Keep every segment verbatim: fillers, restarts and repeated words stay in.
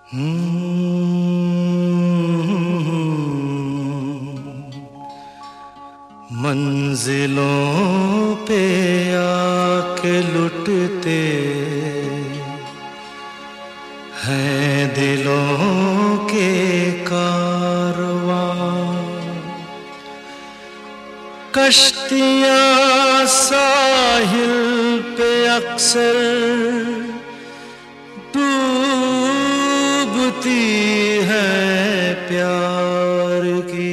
मंजिलों पे आके लुटते हैं दिलों के कारवां, कश्तियां साहिल पे अक्सर डूबती है प्यार की।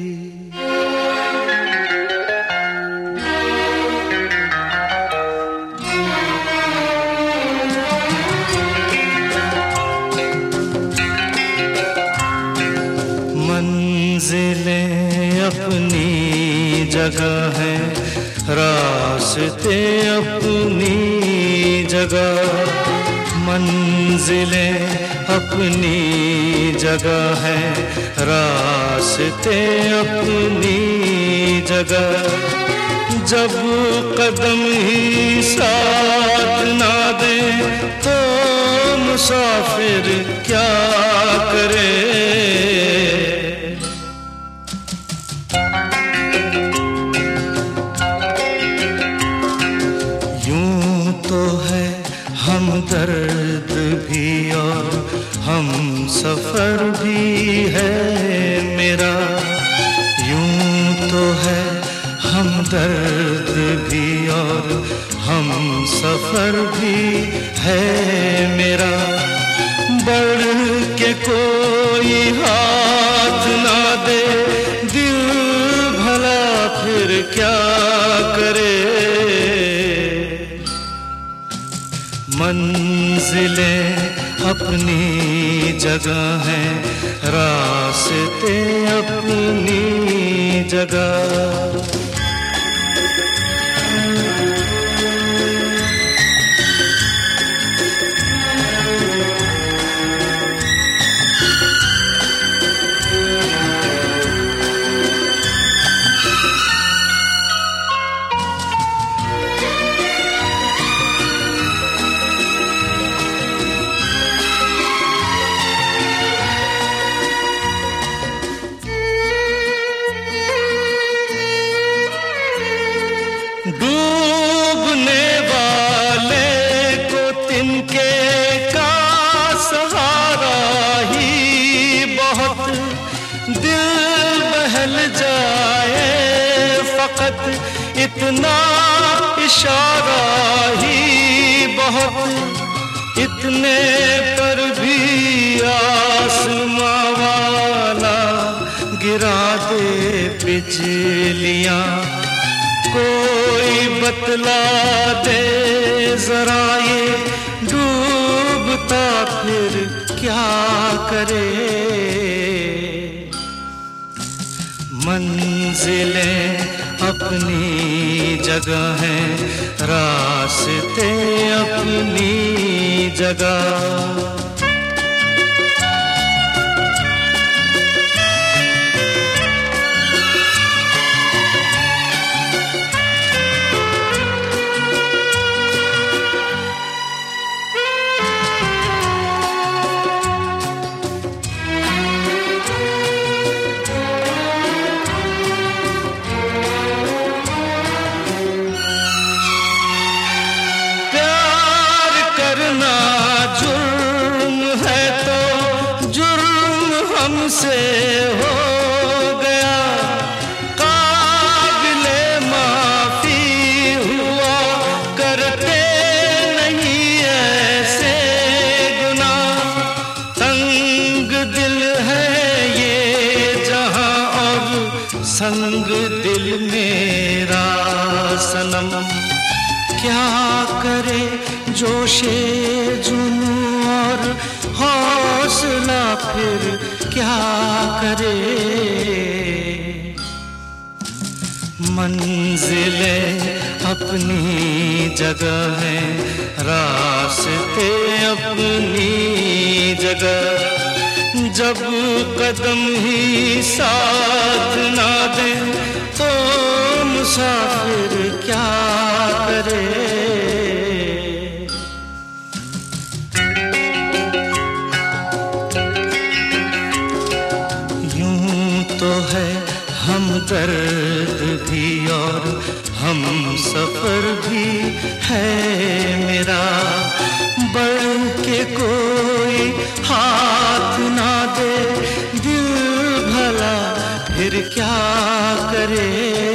मंजिलें अपनी जगह है, रास्ते अपनी जगह। मंजिलें अपनी जगह है, रास्ते अपनी जगह। जब कदम ही साथ ना दे तो मुसाफिर क्या करे। यूं तो है हमदर्द भी और हम सफर भी है मेरा। यूं तो है हमदर्द भी और हम सफर भी है मेरा। बढ़ के कोई हाथ ना दे दिल भला फिर क्या करे। मंजिलें अपनी जगह हैं, रास्ते अपनी जगह। डूबने वाले को तिनके का सहारा ही बहुत। दिल बहल जाए फकत इतना इशारा ही बहुत। इतने पर भी आसमां वाला गिरा दे बिजलियां। कोई बतला दे जरा ये डूबता फिर क्या करे। मंजिलें अपनी जगह हैं, रास्ते अपनी जगह। हमसे हो गया काबिले माफी हुआ करते नहीं ऐसे गुनाह। तंग दिल है ये जहां और संग दिल मेरा सनम। क्या करे जोशे जुनून और हौसला फिर क्या करे। मंजिलें अपनी जगह हैं, रास्ते अपनी जगह। जब कदम ही साथ ना दे तो मुसाफिर क्या करे। सफर भी है मेरा, बढ़ के कोई हाथ ना दे दिल भला फिर क्या करे।